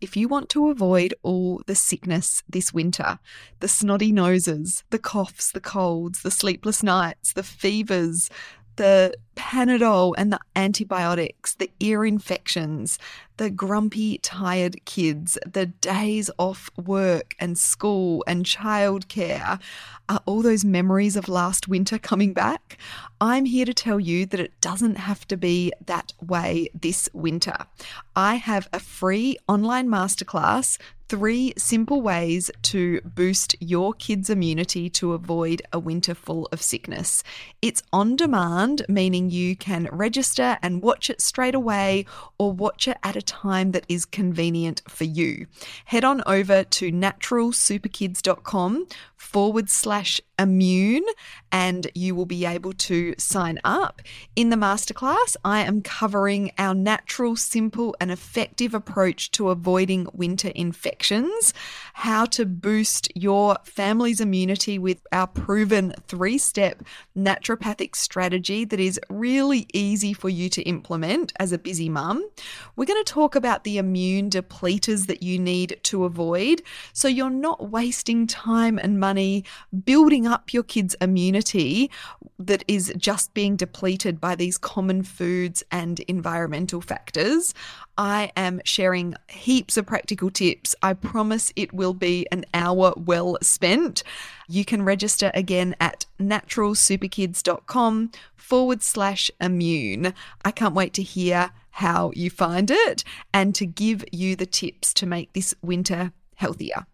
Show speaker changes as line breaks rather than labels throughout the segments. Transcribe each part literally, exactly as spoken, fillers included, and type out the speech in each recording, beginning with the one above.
if you want to avoid all the sickness this winter, the snotty noses, the coughs, the colds, the sleepless nights, the fevers, the Panadol and the antibiotics, the ear infections, the grumpy, tired kids, the days off work and school and childcare, are all those memories of last winter coming back? I'm here to tell you that it doesn't have to be that way this winter. I have a free online masterclass, three simple ways to boost your kids' immunity to avoid a winter full of sickness. It's on demand, meaning you can register and watch it straight away or watch it at a time that is convenient for you. Head on over to naturalsuperkids.com forward slash immune and you will be able to sign up. In the masterclass, I am covering our natural, simple and effective approach to avoiding winter infections, how to boost your family's immunity with our proven three-step naturopathic strategy that is really easy for you to implement as a busy mum. We're going to talk about the immune depleters that you need to avoid so you're not wasting time and money building up your kids' immunity that is just being depleted by these common foods and environmental factors. I am sharing heaps of practical tips. I promise it will be an hour well spent. You can register again at naturalsuperkids.com forward slash immune. I can't wait to hear how you find it and to give you the tips to make this winter healthier.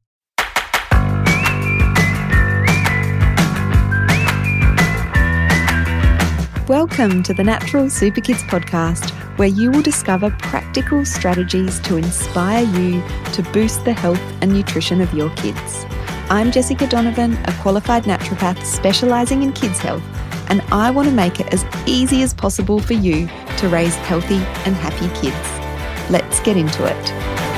Welcome to the Natural Super Kids podcast, where you will discover practical strategies to inspire you to boost the health and nutrition of your kids. I'm Jessica Donovan, a qualified naturopath specialising in kids' health, and I want to make it as easy as possible for you to raise healthy and happy kids. Let's get into it.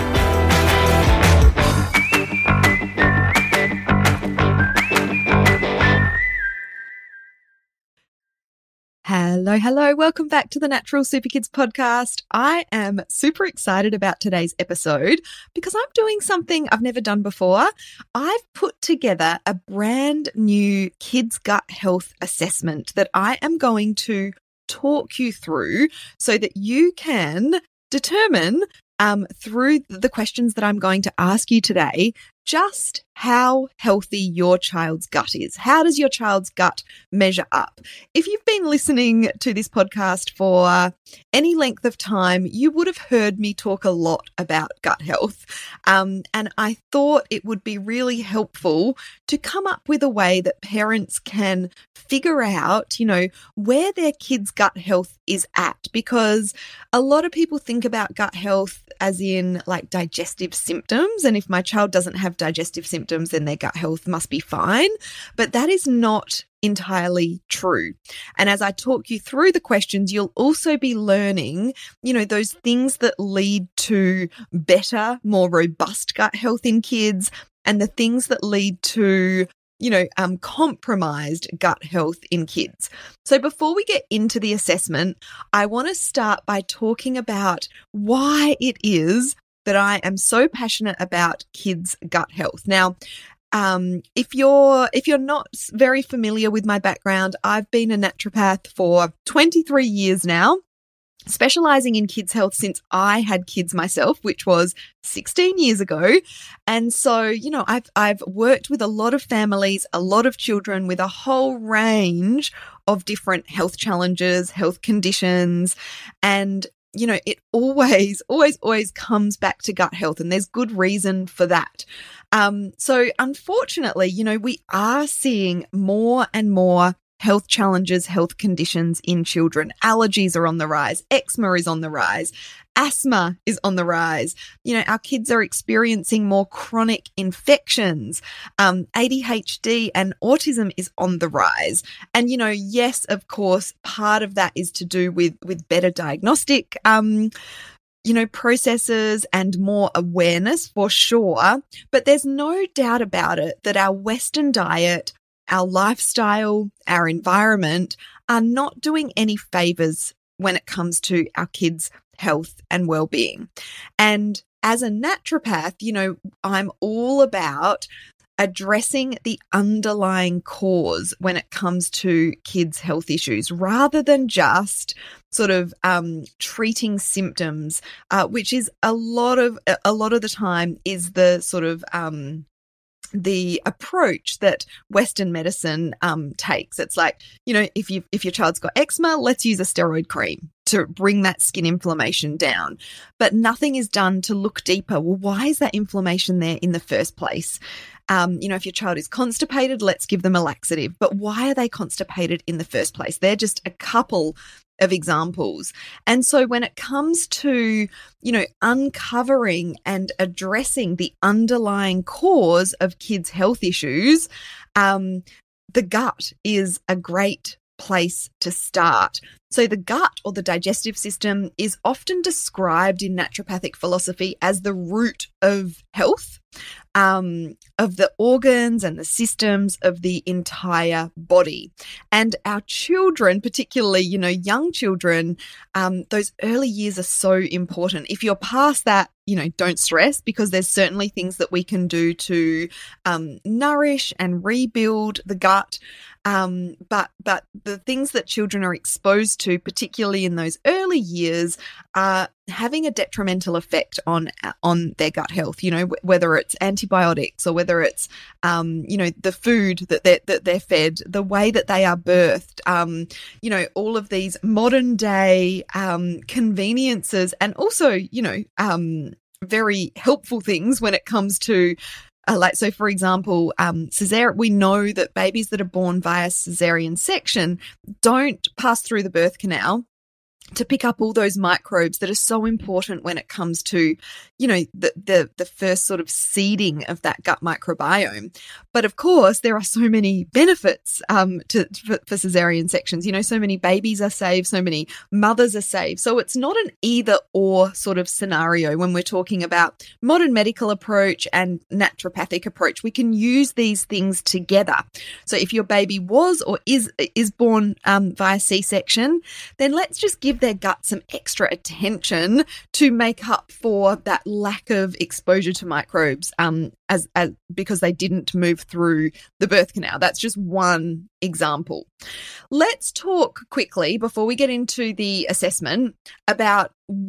Hello, hello. Welcome back to the Natural Super Kids podcast. I am super excited about today's episode because I'm doing something I've never done before. I've put together a brand new kids' gut health assessment that I am going to talk you through so that you can determine um, through the questions that I'm going to ask you today just how healthy your child's gut is. How does your child's gut measure up? If you've been listening to this podcast for any length of time, you would have heard me talk a lot about gut health. Um, and I thought it would be really helpful to come up with a way that parents can figure out, you know, where their kids' gut health is at. Because a lot of people think about gut health as in like digestive symptoms. And if my child doesn't have digestive symptoms, then their gut health must be fine. But that is not entirely true. And as I talk you through the questions, you'll also be learning, you know, those things that lead to better, more robust gut health in kids and the things that lead to, you know, um, compromised gut health in kids. So before we get into the assessment, I want to start by talking about why it is that I am so passionate about kids' gut health. Now, um, if you're if you're not very familiar with my background, I've been a naturopath for twenty-three years now, specializing in kids' health since I had kids myself, which was sixteen years ago. And so, you know, I've I've worked with a lot of families, a lot of children with a whole range of different health challenges, health conditions, and you know, it always, always, always comes back to gut health, and there's good reason for that. Um, so unfortunately, you know, we are seeing more and more health challenges, health conditions in children. Allergies are on the rise. Eczema is on the rise. Asthma is on the rise. You know, our kids are experiencing more chronic infections. Um, A D H D and autism is on the rise. And, you know, yes, of course, part of that is to do with, with better diagnostic, um, you know, processes and more awareness for sure. But there's no doubt about it that our Western diet, our lifestyle, our environment are not doing any favors when it comes to our kids' health and well-being. And as a naturopath, you know, I'm all about addressing the underlying cause when it comes to kids' health issues, rather than just sort of um, treating symptoms, uh, which is a lot of a lot of the time is the sort of um, the approach that Western medicine um, takes. It's like, you know, if you if your child's got eczema, let's use a steroid cream to bring that skin inflammation down. But nothing is done to look deeper. Well, why is that inflammation there in the first place? Um, you know, if your child is constipated, let's give them a laxative. But why are they constipated in the first place? They're just a couple of examples. And so when it comes to, you know, uncovering and addressing the underlying cause of kids' health issues, um, the gut is a great place to start. So the gut, or the digestive system, is often described in naturopathic philosophy as the root of health, um, of the organs and the systems of the entire body. And our children, particularly, you know, young children, um, those early years are so important. If you're past that, you know, don't stress, because there's certainly things that we can do to um, nourish and rebuild the gut. Um, but but the things that children are exposed to, particularly in those early years, are having a detrimental effect on on their gut health. You know, whether it's antibiotics or whether it's um, you know, the food that they're, that they're fed, the way that they are birthed. Um, you know, all of these modern day um, conveniences, and also, you know, um, very helpful things when it comes to. Uh, like, so for example, um, cesar- we know that babies that are born via cesarean section don't pass through the birth canal to pick up all those microbes that are so important when it comes to, you know, the, the, the first sort of seeding of that gut microbiome. But of course, there are so many benefits um, to for, for cesarean sections. You know, so many babies are saved, so many mothers are saved. So it's not an either or sort of scenario when we're talking about modern medical approach and naturopathic approach. We can use these things together. So if your baby was or is is born um, via C-section, then let's just give their gut some extra attention to make up for that lack of exposure to microbes um, as, as because they didn't move through the birth canal. That's just one example. Let's talk quickly, before we get into the assessment, about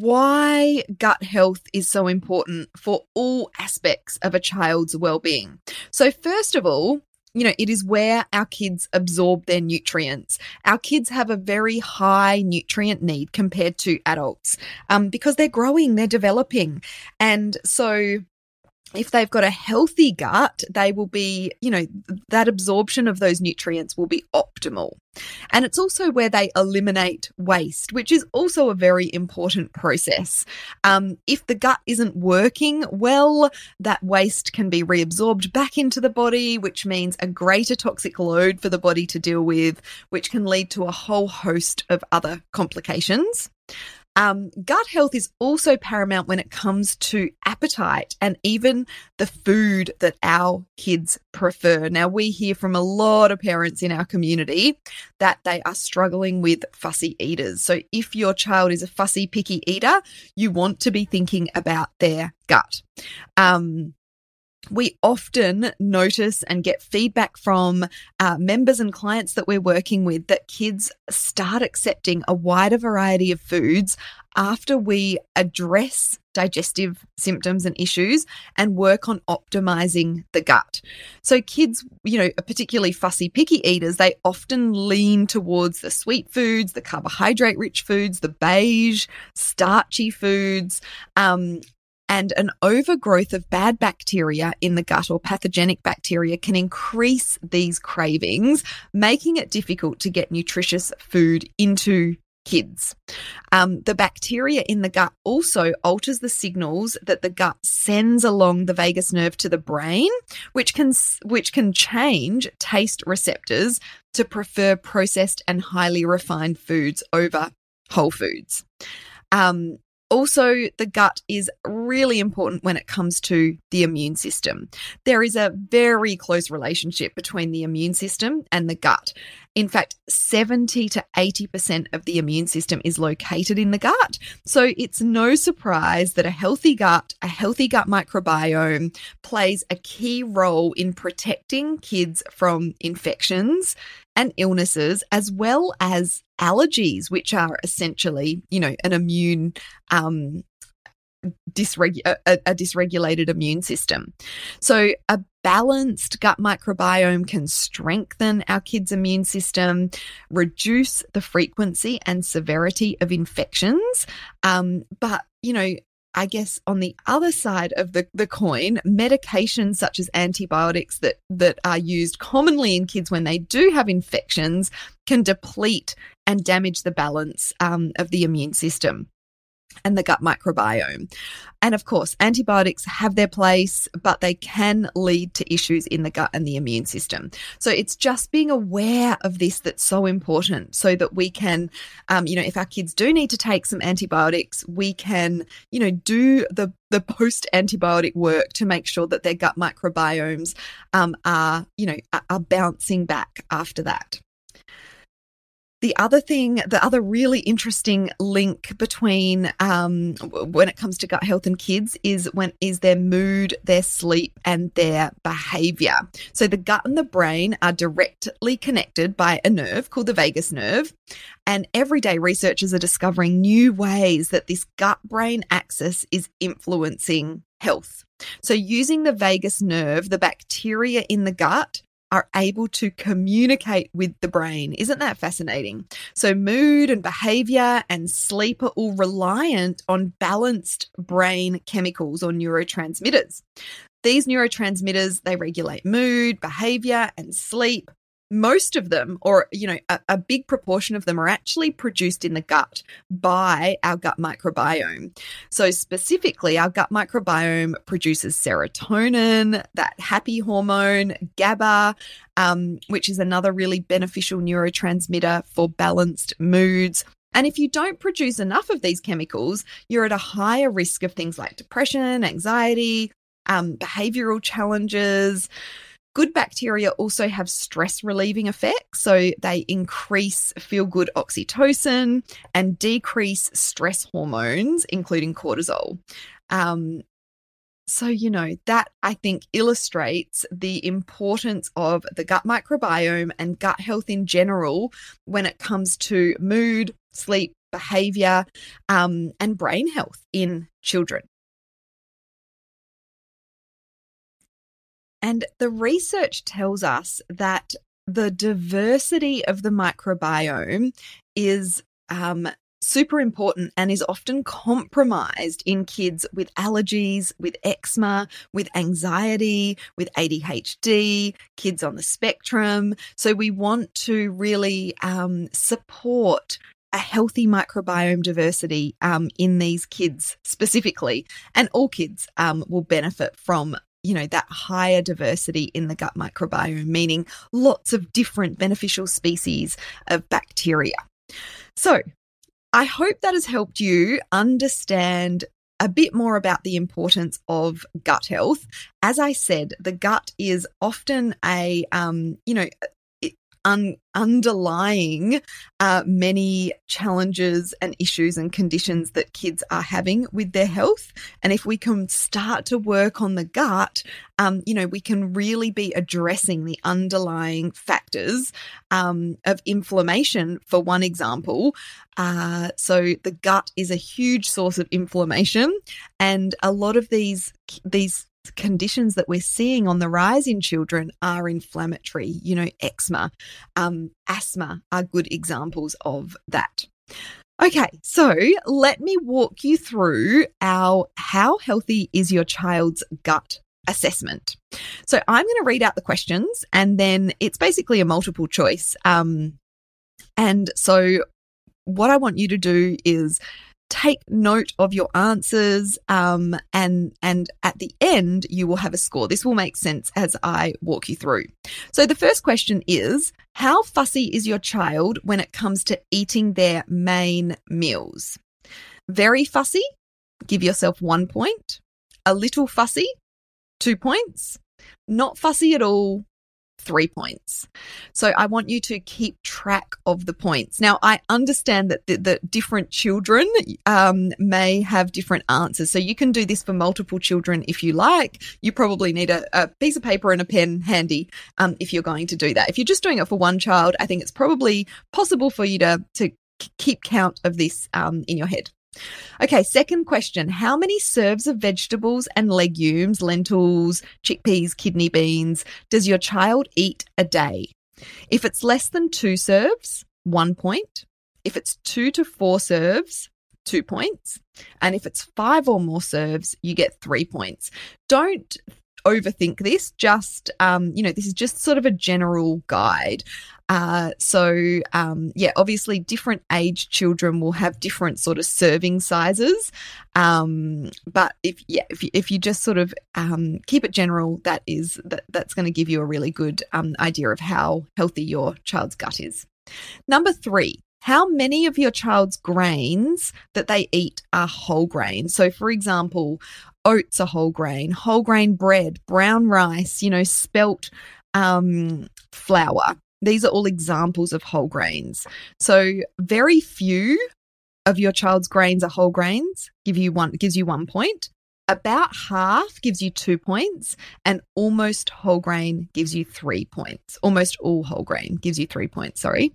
why gut health is so important for all aspects of a child's well-being. So first of all, you know, it is where our kids absorb their nutrients. Our kids have a very high nutrient need compared to adults um, because they're growing, they're developing. And so if they've got a healthy gut, they will be, you know, that absorption of those nutrients will be optimal. And it's also where they eliminate waste, which is also a very important process. Um, if the gut isn't working well, that waste can be reabsorbed back into the body, which means a greater toxic load for the body to deal with, which can lead to a whole host of other complications. Um, gut health is also paramount when it comes to appetite and even the food that our kids prefer. Now, we hear from a lot of parents in our community that they are struggling with fussy eaters. So if your child is a fussy, picky eater, you want to be thinking about their gut. Um, We often notice and get feedback from uh, members and clients that we're working with that kids start accepting a wider variety of foods after we address digestive symptoms and issues and work on optimizing the gut. So kids, you know, particularly fussy, picky eaters, they often lean towards the sweet foods, the carbohydrate-rich foods, the beige, starchy foods, um, and an overgrowth of bad bacteria in the gut or pathogenic bacteria can increase these cravings, making it difficult to get nutritious food into kids. Um, the bacteria in the gut also alters the signals that the gut sends along the vagus nerve to the brain, which can which can change taste receptors to prefer processed and highly refined foods over whole foods. Um, Also, the gut is really important when it comes to the immune system. There is a very close relationship between the immune system and the gut. In fact, seventy to eighty percent of the immune system is located in the gut. So it's no surprise that a healthy gut, a healthy gut microbiome plays a key role in protecting kids from infections and illnesses, as well as allergies, which are essentially, you know, an immune um, dysregu- a, a dysregulated immune system. So a balanced gut microbiome can strengthen our kids' immune system, reduce the frequency and severity of infections. Um, but, you know, I guess on the other side of the, the coin, medications such as antibiotics that, that are used commonly in kids when they do have infections can deplete and damage the balance um, of the immune system and the gut microbiome. And of course, antibiotics have their place, but they can lead to issues in the gut and the immune system. So it's just being aware of this that's so important, so that we can, um, you know, if our kids do need to take some antibiotics, we can, you know, do the, the post-antibiotic work to make sure that their gut microbiomes um, are, you know, are, are bouncing back after that. The other thing, the other really interesting link between um, when it comes to gut health and kids is when is their mood, their sleep, and their behavior. So the gut and the brain are directly connected by a nerve called the vagus nerve. And every day researchers are discovering new ways that this gut-brain axis is influencing health. So using the vagus nerve, the bacteria in the gut are able to communicate with the brain. Isn't that fascinating? So mood and behavior and sleep are all reliant on balanced brain chemicals or neurotransmitters. These neurotransmitters, they regulate mood, behavior, and sleep. Most of them, or, you know, a, a big proportion of them are actually produced in the gut by our gut microbiome. So specifically, our gut microbiome produces serotonin, that happy hormone, GABA, um, which is another really beneficial neurotransmitter for balanced moods. And if you don't produce enough of these chemicals, you're at a higher risk of things like depression, anxiety, um, behavioral challenges. Good bacteria also have stress-relieving effects, so they increase feel-good oxytocin and decrease stress hormones, including cortisol. Um, so, you know, that I think illustrates the importance of the gut microbiome and gut health in general when it comes to mood, sleep, behavior, um, and brain health in children. And the research tells us that the diversity of the microbiome is um, super important and is often compromised in kids with allergies, with eczema, with anxiety, with A D H D, kids on the spectrum. So we want to really um, support a healthy microbiome diversity um, in these kids specifically, and all kids um, will benefit from, you know, that higher diversity in the gut microbiome, meaning lots of different beneficial species of bacteria. So I hope that has helped you understand a bit more about the importance of gut health. As I said, the gut is often a, um, you know, Un- underlying uh, many challenges and issues and conditions that kids are having with their health. And if we can start to work on the gut, um, you know, we can really be addressing the underlying factors um, of inflammation, for one example. Uh, so the gut is a huge source of inflammation, and a lot of these these conditions that we're seeing on the rise in children are inflammatory. You know, eczema, um, asthma are good examples of that. Okay, so let me walk you through our How Healthy is Your Child's Gut assessment. So I'm going to read out the questions, and then it's basically a multiple choice. Um, and so what I want you to do is take note of your answers, um, and and at the end, you will have a score. This will make sense as I walk you through. So the first question is, how fussy is your child when it comes to eating their main meals? Very fussy, give yourself one point. A little fussy, two points. Not fussy at all, three points. So I want you to keep track of the points. Now, I understand that the, the different children um, may have different answers. So you can do this for multiple children if you like. You probably need a, a piece of paper and a pen handy um, if you're going to do that. If you're just doing it for one child, I think it's probably possible for you to, to keep count of this um, in your head. Okay, second question. How many serves of vegetables and legumes, lentils, chickpeas, kidney beans, does your child eat a day? If it's less than two serves, one point. If it's two to four serves, two points. And if it's five or more serves, you get three points. Don't overthink this. Just, um, you know, this is just sort of a general guide. Uh, so, um, yeah, obviously different age children will have different sort of serving sizes. Um, but if, yeah, if you, if you just sort of, um, keep it general, that is, that, that's going to give you a really good, um, idea of how healthy your child's gut is. Number three, how many of your child's grains that they eat are whole grain? So, for example, oats are whole grain, whole grain bread, brown rice, you know, spelt, um, flour. These are all examples of whole grains. So very few of your child's grains are whole grains, give you one, gives you one point. About half gives you two points, and almost whole grain gives you three points. Almost all whole grain gives you three points, sorry.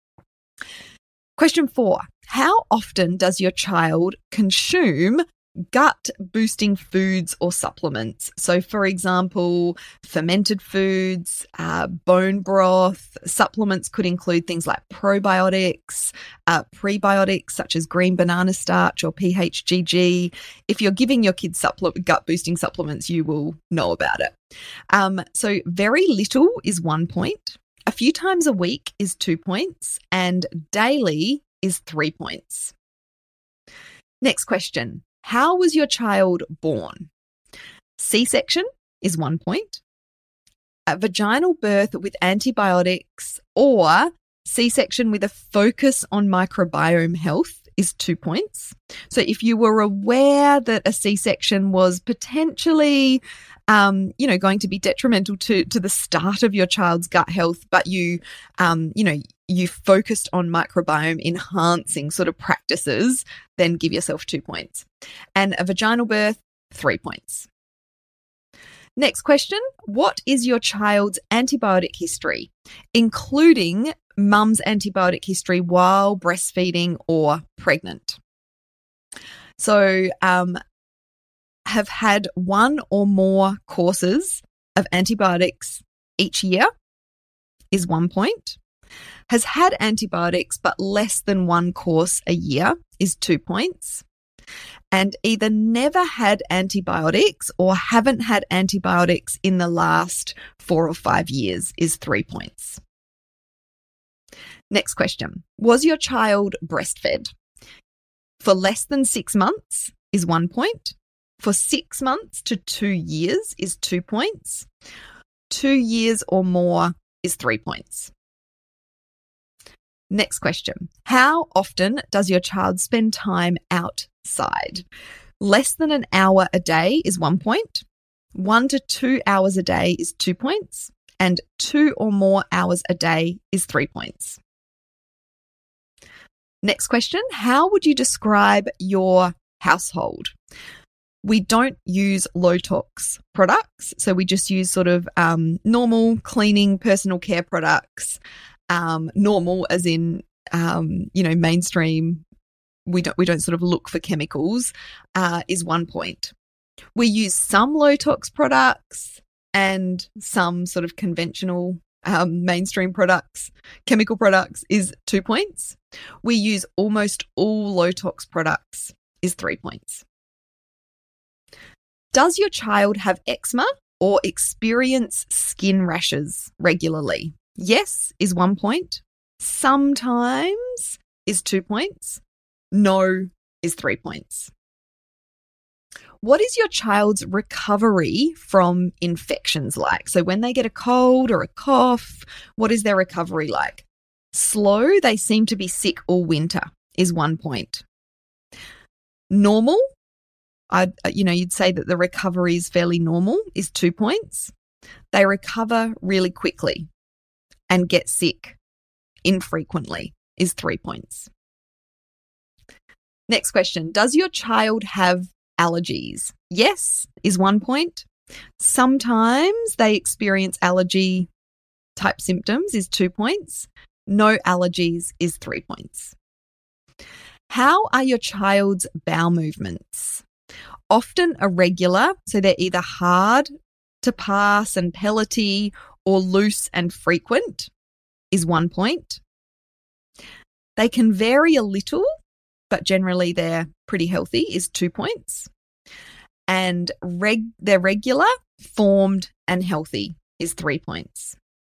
Question four, how often does your child consume gut boosting foods or supplements? So, for example, fermented foods, uh, bone broth, supplements could include things like probiotics, uh, prebiotics such as green banana starch or P H G G. If you're giving your kids supple- gut boosting supplements, you will know about it. Um, so very little is one point. A few times a week is two points, and daily is three points. Next question. How was your child born? C-section is one point. A vaginal birth with antibiotics or C-section with a focus on microbiome health is two points. So if you were aware that a C-section was potentially, um, you know, going to be detrimental to, to the start of your child's gut health, but you, um, you know, you focused on microbiome enhancing sort of practices, then give yourself two points. And a vaginal birth, three points. Next question. What is your child's antibiotic history, including mum's antibiotic history while breastfeeding or pregnant? So, um, have had one or more courses of antibiotics each year is one point. Has had antibiotics but less than one course a year is two points. And either never had antibiotics or haven't had antibiotics in the last four or five years is three points. Next question. Was your child breastfed? For less than six months is one point. For six months to two years is two points. Two years or more is three points. Next question. How often does your child spend time outside? Less than an hour a day is one point. One to two hours a day is two points. And two or more hours a day is three points. Next question. How would you describe your household? We don't use low tox products. So we just use sort of um, normal cleaning personal care products. Um, normal as in, um, you know, mainstream, we don't, we don't sort of look for chemicals, uh, is one point. We use some low tox products and some sort of conventional, um, mainstream products, chemical products is two points. We use almost all low tox products is three points. Does your child have eczema or experience skin rashes regularly? Yes is one point. Sometimes is two points. No is three points. What is your child's recovery from infections like? So when they get a cold or a cough, what is their recovery like? Slow, they seem to be sick all winter is one point. Normal, I'd, you know, you'd say that the recovery is fairly normal is two points. They recover really quickly and get sick infrequently is three points. Next question. Does your child have allergies? Yes is one point. Sometimes they experience allergy type symptoms is two points. No allergies is three points. How are your child's bowel movements? Often irregular, so they're either hard to pass and pellety or loose and frequent is one point. They can vary a little, but generally they're pretty healthy is two points. And reg- they're regular, formed and healthy is three points.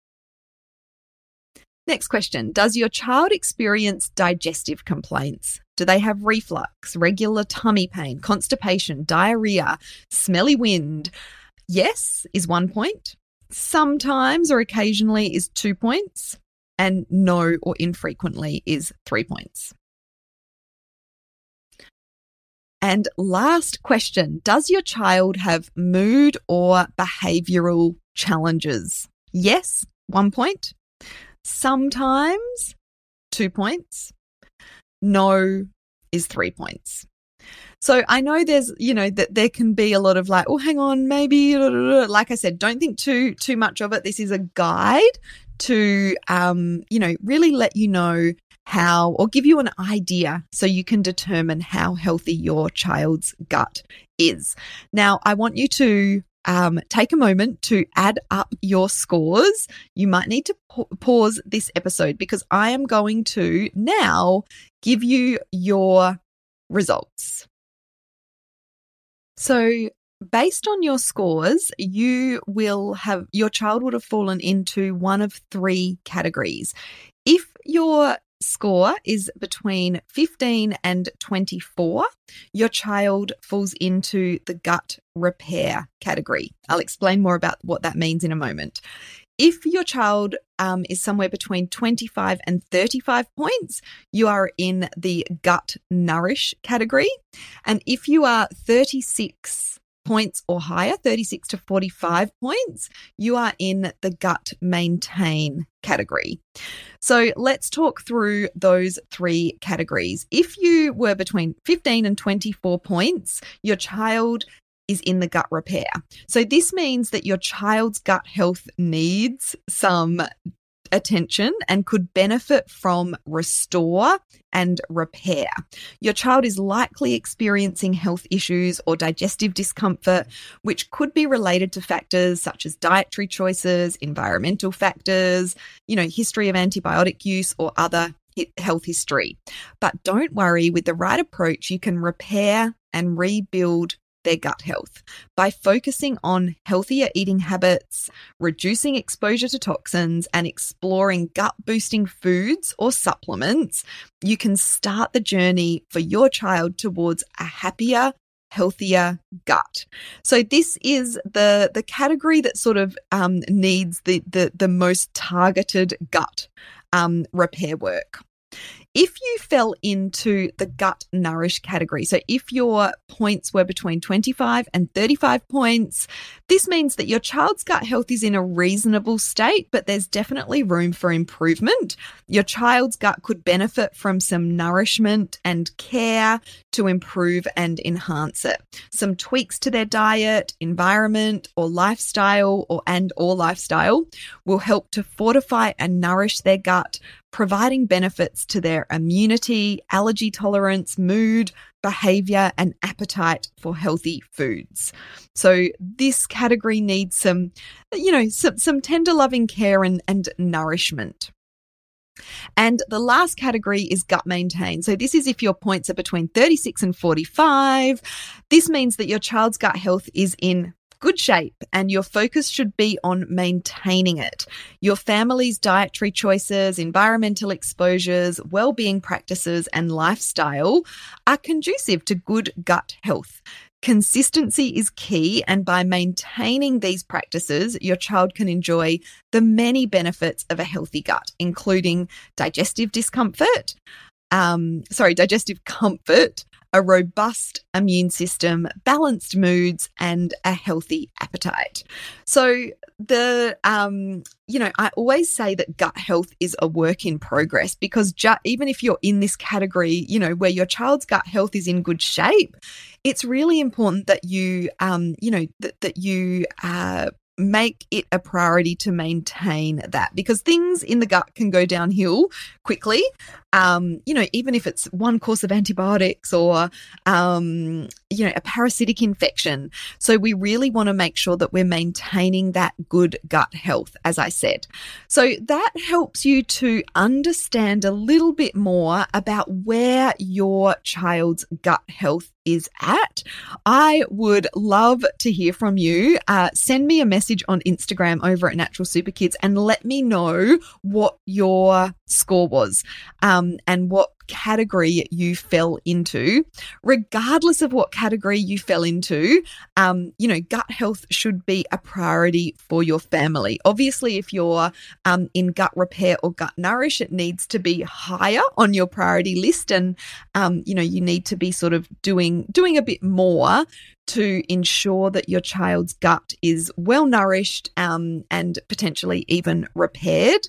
Next question. Does your child experience digestive complaints? Do they have reflux, regular tummy pain, constipation, diarrhea, smelly wind? Yes is one point. Sometimes or occasionally is two points. And no or infrequently is three points. And last question. Does your child have mood or behavioural challenges? Yes, one point. Sometimes, two points. No is three points. So I know there's, you know, that there can be a lot of like, oh, hang on, maybe, like I said, don't think too, too much of it. This is a guide to, um, you know, really let you know how, or give you an idea so you can determine how healthy your child's gut is. Now, I want you to um, take a moment to add up your scores. You might need to pa- pause this episode because I am going to now give you your results. So based on your scores, you will have, your child would have fallen into one of three categories. If your score is between fifteen and twenty-four, your child falls into the gut repair category. I'll explain more about what that means in a moment. If your child um, is somewhere between twenty-five and thirty-five points, you are in the gut nourish category. And if you are thirty-six points or higher, thirty-six to forty-five points, you are in the gut maintain category. So let's talk through those three categories. If you were between fifteen and twenty-four points, your child is in the gut repair. So this means that your child's gut health needs some attention and could benefit from restore and repair. Your child is likely experiencing health issues or digestive discomfort, which could be related to factors such as dietary choices, environmental factors, you know, history of antibiotic use or other health history. But don't worry, with the right approach, you can repair and rebuild their gut health by focusing on healthier eating habits, reducing exposure to toxins, and exploring gut-boosting foods or supplements. You can start the journey for your child towards a happier, healthier gut. So this is the the category that sort of um, needs the, the the most targeted gut um, repair work. If you fell into the gut nourish category, so if your points were between twenty-five and thirty-five points, this means that your child's gut health is in a reasonable state, but there's definitely room for improvement. Your child's gut could benefit from some nourishment and care to improve and enhance it. Some tweaks to their diet, environment, or lifestyle, or and or lifestyle will help to fortify and nourish their gut, providing benefits to their immunity, allergy tolerance, mood, behavior, and appetite for healthy foods. So this category needs some, you know, some, some tender loving care and, and nourishment. And the last category is gut maintain. So this is if your points are between thirty-six and forty-five. This means that your child's gut health is in good shape and your focus should be on maintaining it. Your family's dietary choices, environmental exposures, well-being practices, and lifestyle are conducive to good gut health. Consistency is key, and by maintaining these practices, your child can enjoy the many benefits of a healthy gut, including digestive discomfort, um, sorry, digestive comfort, a robust immune system, balanced moods, and a healthy appetite. So the, um, you know, I always say that gut health is a work in progress because ju- even if you're in this category, you know, where your child's gut health is in good shape, it's really important that you, um, you know, that, that you, uh, make it a priority to maintain that because things in the gut can go downhill quickly. Um, you know, even if it's one course of antibiotics or, um, you know, a parasitic infection. So we really want to make sure that we're maintaining that good gut health, as I said. So that helps you to understand a little bit more about where your child's gut health is at. I would love to hear from you. Uh, send me a message on Instagram over at Natural Super Kids and let me know what your score was. Um, and what category you fell into. Regardless of what category you fell into, um, you know, gut health should be a priority for your family. Obviously, if you're um, in gut repair or gut nourish, it needs to be higher on your priority list, and um, you know, you need to be sort of doing doing a bit more to ensure that your child's gut is well nourished um, and potentially even repaired.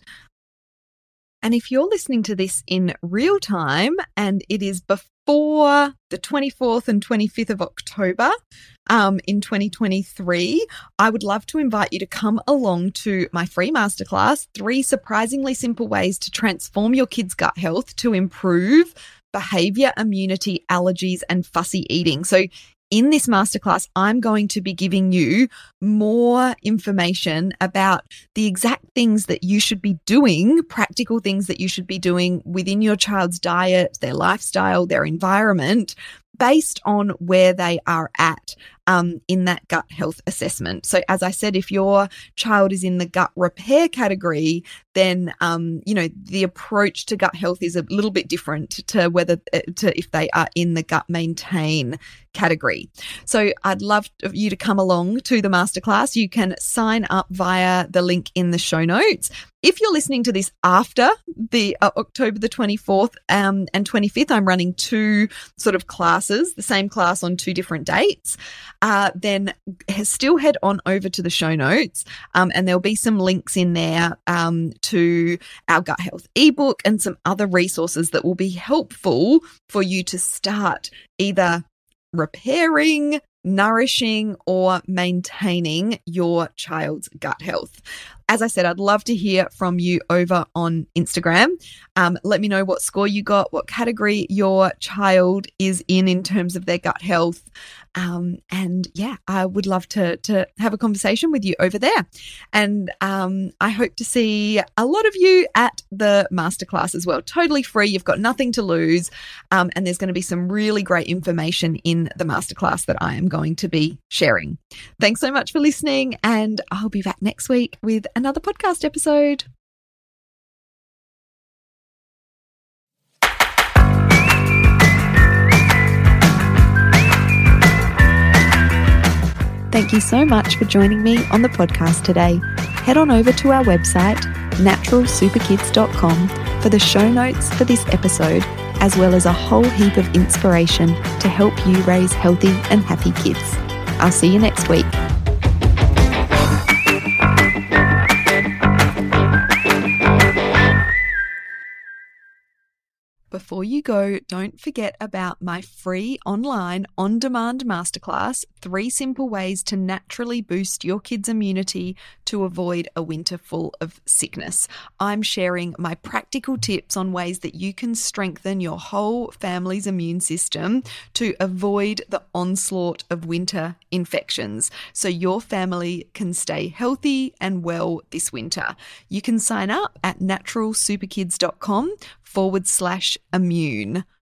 And if you're listening to this in real time and it is before the twenty-fourth and twenty-fifth of October um, in twenty twenty-three, I would love to invite you to come along to my free masterclass, Three Surprisingly Simple Ways to Transform Your Kids' Gut Health to Improve Behavior, Immunity, Allergies, and Fussy Eating. So in this masterclass, I'm going to be giving you more information about the exact things that you should be doing, practical things that you should be doing within your child's diet, their lifestyle, their environment, based on where they are at um, in that gut health assessment. So as I said, if your child is in the gut repair category, then, um, you know, the approach to gut health is a little bit different to whether to if they are in the gut maintain category. So I'd love you to come along to the masterclass. You can sign up via the link in the show notes. If you're listening to this after the uh, October the twenty-fourth um, and twenty-fifth, I'm running two sort of classes, the same class on two different dates, uh, then still head on over to the show notes um, and there'll be some links in there um, to our gut health ebook and some other resources that will be helpful for you to start either repairing, nourishing, or maintaining your child's gut health. As I said, I'd love to hear from you over on Instagram. Um, let me know what score you got, what category your child is in in terms of their gut health. Um, and yeah, I would love to, to have a conversation with you over there. And um, I hope to see a lot of you at the masterclass as well. Totally free. You've got nothing to lose. Um, and there's going to be some really great information in the masterclass that I am going to be sharing. Thanks so much for listening. And I'll be back next week with another podcast episode. Thank you so much for joining me on the podcast today. Head on over to our website, natural super kids dot com, for the show notes for this episode, as well as a whole heap of inspiration to help you raise healthy and happy kids. I'll see you next week. Before you go, don't forget about my free online on-demand masterclass, Three Simple Ways to Naturally Boost Your Kids' Immunity to Avoid a Winter Full of Sickness. I'm sharing my practical tips on ways that you can strengthen your whole family's immune system to avoid the onslaught of winter infections so your family can stay healthy and well this winter. You can sign up at natural super kids dot com forward slash immune.